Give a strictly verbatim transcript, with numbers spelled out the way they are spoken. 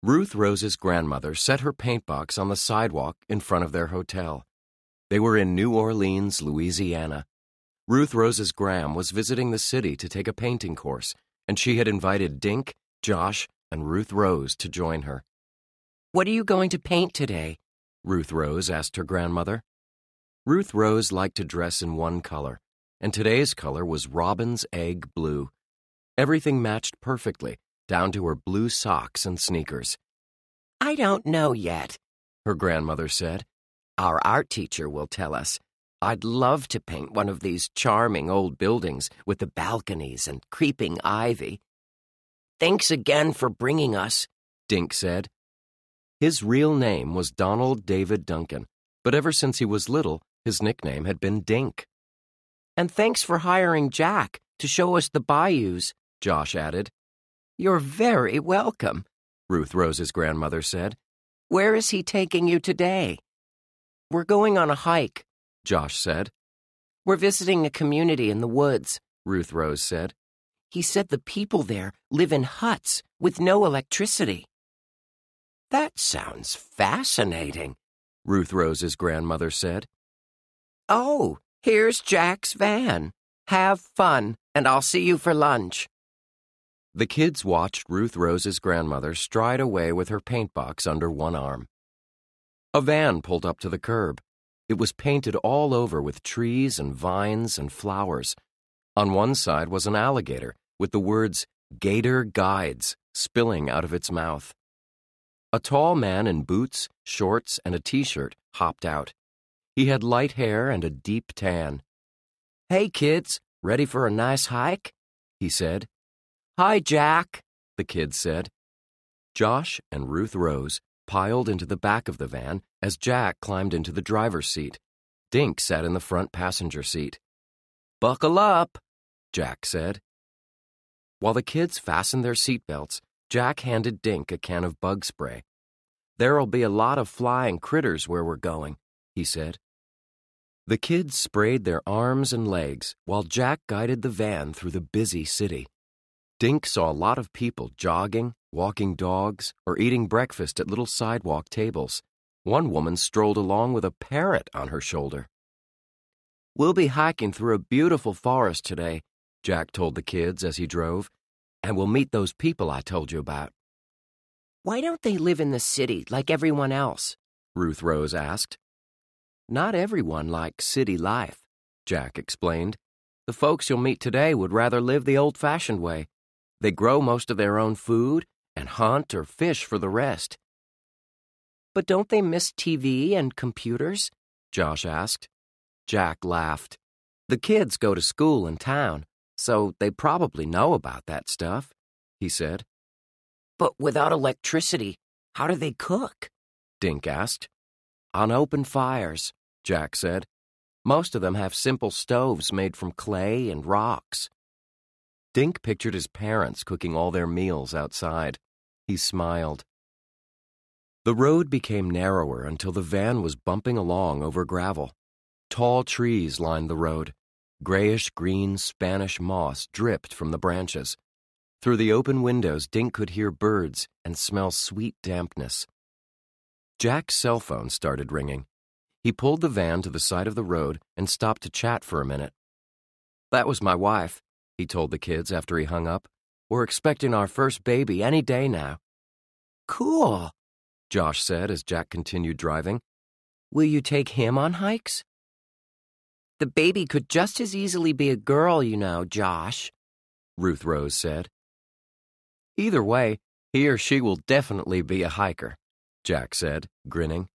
Ruth Rose's grandmother set her paint box on the sidewalk in front of their hotel. They were in New Orleans, Louisiana. Ruth Rose's gram was visiting the city to take a painting course, and she had invited Dink, Josh, and Ruth Rose to join her. "What are you going to paint today?" Ruth Rose asked her grandmother. Ruth Rose liked to dress in one color, and today's color was robin's egg blue. Everything matched perfectly, down to her blue socks and sneakers. "I don't know yet," her grandmother said. "Our art teacher will tell us. I'd love to paint one of these charming old buildings with the balconies and creeping ivy." "Thanks again for bringing us," Dink said. His real name was Donald David Duncan, but ever since he was little, his nickname had been Dink. "And thanks for hiring Jack to show us the bayous," Josh added. "You're very welcome," Ruth Rose's grandmother said. "Where is he taking you today?" "We're going on a hike," Josh said. "We're visiting a community in the woods," Ruth Rose said. "He said the people there live in huts with no electricity." "That sounds fascinating," Ruth Rose's grandmother said. "Oh, here's Jack's van. Have fun, and I'll see you for lunch." The kids watched Ruth Rose's grandmother stride away with her paint box under one arm. A van pulled up to the curb. It was painted all over with trees and vines and flowers. On one side was an alligator with the words "Gator Guides" spilling out of its mouth. A tall man in boots, shorts, and a t-shirt hopped out. He had light hair and a deep tan. "Hey, kids, ready for a nice hike?" he said. "Hi, Jack," the kids said. Josh and Ruth Rose piled into the back of the van as Jack climbed into the driver's seat. Dink sat in the front passenger seat. "Buckle up," Jack said. While the kids fastened their seatbelts, Jack handed Dink a can of bug spray. "There'll be a lot of flying critters where we're going," he said. The kids sprayed their arms and legs while Jack guided the van through the busy city. Dink saw a lot of people jogging, walking dogs, or eating breakfast at little sidewalk tables. One woman strolled along with a parrot on her shoulder. "We'll be hiking through a beautiful forest today," Jack told the kids as he drove, "and we'll meet those people I told you about." "Why don't they live in the city like everyone else?" Ruth Rose asked. "Not everyone likes city life," Jack explained. "The folks you'll meet today would rather live the old-fashioned way. They grow most of their own food and hunt or fish for the rest." "But don't they miss T V and computers?" Josh asked. Jack laughed. "The kids go to school in town, so they probably know about that stuff," he said. "But without electricity, how do they cook?" Dink asked. "On open fires," Jack said. "Most of them have simple stoves made from clay and rocks." Dink pictured his parents cooking all their meals outside. He smiled. The road became narrower until the van was bumping along over gravel. Tall trees lined the road. Grayish-green Spanish moss dripped from the branches. Through the open windows, Dink could hear birds and smell sweet dampness. Jack's cell phone started ringing. He pulled the van to the side of the road and stopped to chat for a minute. "That was my wife," he told the kids after he hung up. "We're expecting our first baby any day now." "Cool," Josh said as Jack continued driving. "Will you take him on hikes?" "The baby could just as easily be a girl, you know, Josh," Ruth Rose said. "Either way, he or she will definitely be a hiker," Jack said, grinning.